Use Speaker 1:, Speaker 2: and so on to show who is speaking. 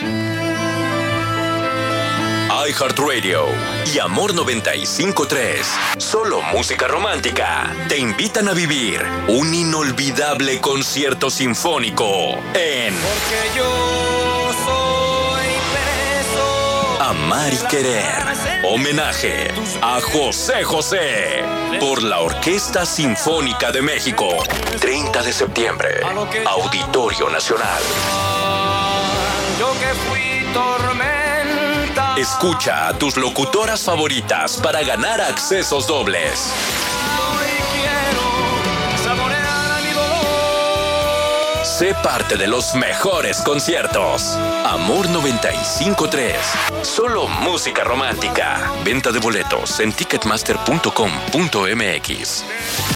Speaker 1: iHeartRadio y Amor 95.3, solo música romántica, te invitan a vivir un inolvidable concierto sinfónico en
Speaker 2: Porque yo soy preso.
Speaker 1: Amar y Querer. Homenaje a José José por la Orquesta Sinfónica de México. 30 de septiembre, Auditorio Nacional.
Speaker 2: Yo que fui tormenta.
Speaker 1: Escucha a tus locutoras favoritas para ganar accesos dobles.
Speaker 2: Hoy quiero saborear mi dolor.
Speaker 1: Sé parte de los mejores conciertos. Amor 95.3. Solo música romántica. Venta de boletos en ticketmaster.com.mx.